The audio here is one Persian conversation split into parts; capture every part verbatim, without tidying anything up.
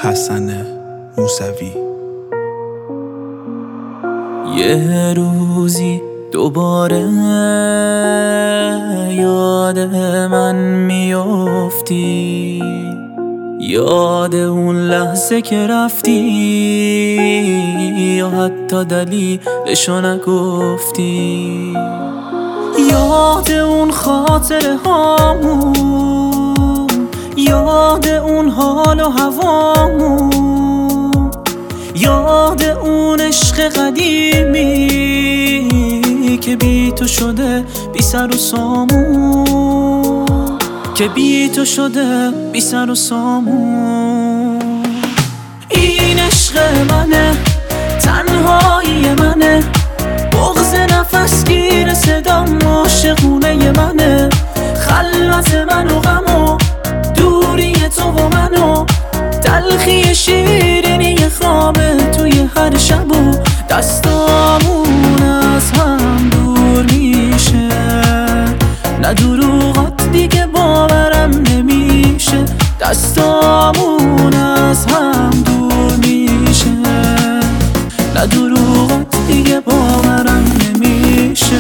حسن موسوی. یه روزی دوباره یاد من میافتی، یاد اون لحظه که رفتی یا حتی دلیلشو نگفتی، یاد اون خاطره هامون، یاد اون حال و هوامون، یاد اون عشق قدیمی که بی تو شده بی سر و سامون، که بی تو شده بی سر و سامون. این عشق منه، تنهایی منه، بغض نفس گیر صدام عاشقونه منه، خلوت من و غم و دوری تو و منو، تلخی شیرینی خواب توی هر شب و دستامون از هم دور میشه، نه دروغات دیگه باورم نمیشه، دستامون از هم دور میشه، نه دروغات دیگه باورم نمیشه.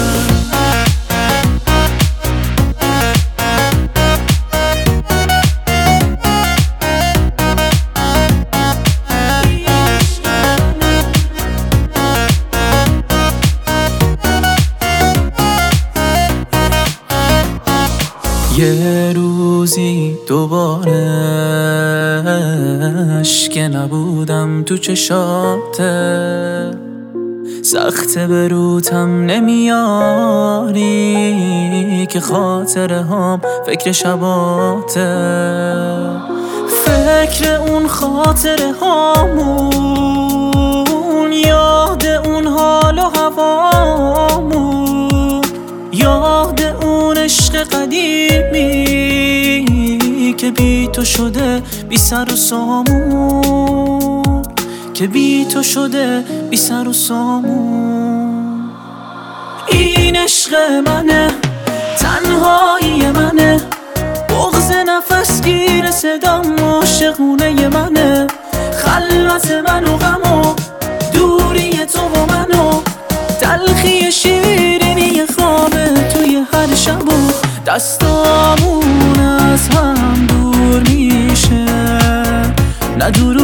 یه روزی دوباره اشک نبودم تو چشاته، سخته به روتم نمیاری که خاطره هم فکر شباته، فکر اون خاطره هامون، یاد اون حال و هوامون، یاد اون عشق قدیمی که بی تو شده بی سر و سامون، که بی تو شده بی سر و سامون. این عشق منه، تنهایی منه، بغض نفس گیر صدام عاشقونه منه، خلوت من و غم و دوری تو و منو، تلخی شیرینی خواب توی هر شب و دستامون از هم دور میشه، نه دور